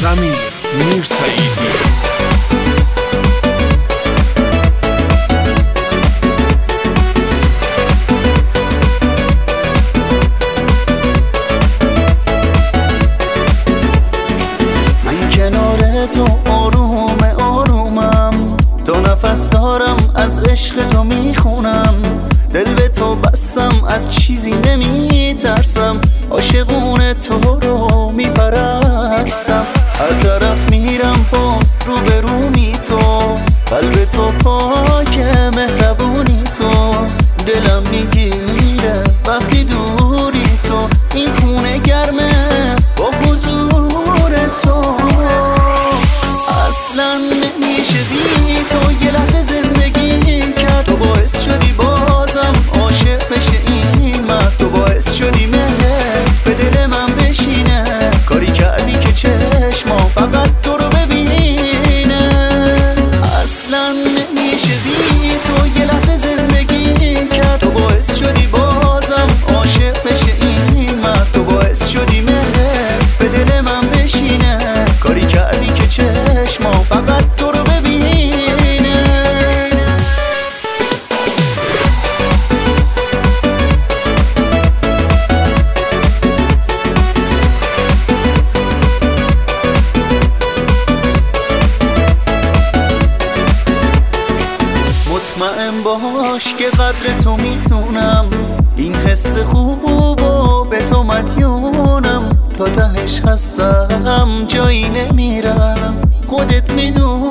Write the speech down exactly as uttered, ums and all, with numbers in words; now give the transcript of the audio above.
سمیر میرسعیدی. تو آروم آرومم، دو نفس دارم از عشق تو میخونم، دل به تو بستم از چیزی نمیترسم، عاشقون تو رو میپرستم، هر طرف میرم باز رو به رومی تو، قلب تو پاک مهربونی تو، دلم میگیره وقتی دوری تو، این خونه گرمه با حضور تو، اصلا نمیشه بی تو یه لحظه زندگی کرد، تو باعث شدی بازم عاشق بشه این مرد، تو باعث شدی مهرت به دل من بشینه، کاری کردی که چشما فقط تو رو ببینه، اصلا نمیشه بی تو یه لحظه زندگی کرد، تو باعث شدی بازم عاشق بشه این مرد، تو باعث شدی مهرت به دل من بشینه، کاری کردی که چشما فقط تو رو ببینه. مطمئن باش که قدر تو میدونم، این حس خوب و به تو مدیونم، تا تهش هستم جایی نمیرم، خودت میدونی